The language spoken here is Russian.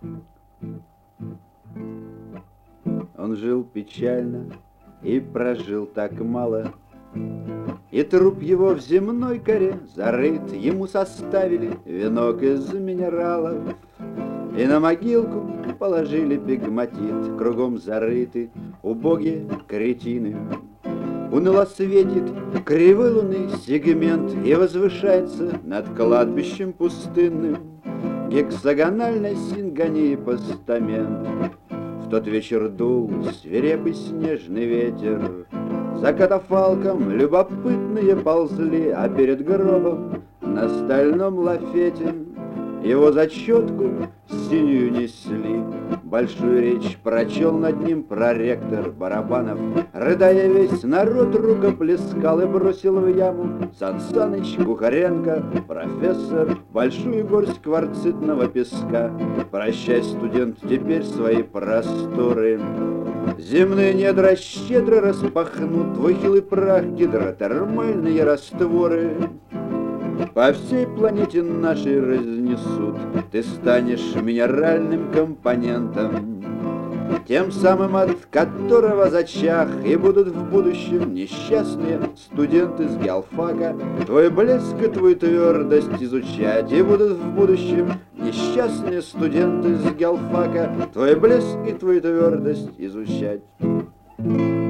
Он жил печально и прожил так мало, и труп его в земной коре зарыт. Ему составили венок из минералов, и на могилку положили пегматит. Кругом зарыты убогие кретины. Уныло светит кривой лунный сегмент и возвышается над кладбищем пустынным гексагональной сингонии постамент. В тот вечер дул свирепый снежный ветер, за катафалком любопытные ползли, а перед гробом на стальном лафете его зачетку синюю несли. Большую речь прочел над ним проректор Барабанов. Рыдая, весь народ рукоплескал и бросил в яму Сан Саныч, Кухаренко, профессор, большую горсть кварцитного песка. Прощай, студент, теперь свои просторы земные недра щедро распахнут, твой хилый прах гидротермальные растворы по всей планете нашей разнесут. Ты станешь минеральным компонентом, тем самым, от которого зачах и будут в будущем несчастные студенты с геалфака твой блеск и твою твердость изучать. И будут в будущем несчастные студенты с геалфака твой блеск и твою твердость изучать.